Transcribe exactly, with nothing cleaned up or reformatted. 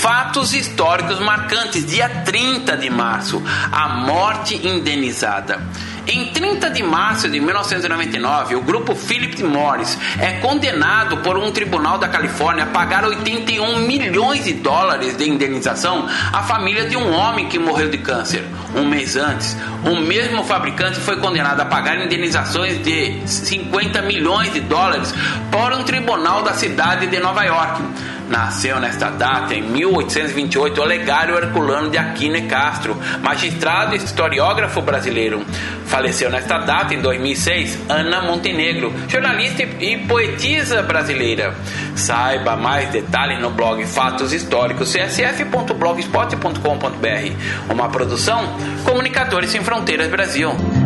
Fatos históricos marcantes, dia trinta de março, a morte indenizada. Em trinta de março de mil novecentos e noventa e nove, o grupo Philip Morris é condenado por um tribunal da Califórnia a pagar oitenta e um milhões de dólares de indenização à família de um homem que morreu de câncer. Um mês antes, o mesmo fabricante foi condenado a pagar indenizações de cinquenta milhões de dólares por um tribunal da cidade de Nova York. Nasceu nesta data, em mil oitocentos e vinte e oito, Olegário Herculano de Aquino e Castro, magistrado e historiógrafo brasileiro. Faleceu nesta data, em dois mil e seis, Ana Montenegro, jornalista e poetisa brasileira. Saiba mais detalhes no blog Fatos Históricos, c s f ponto blogspot ponto com ponto b r. Uma produção Comunicadores Sem Fronteiras Brasil.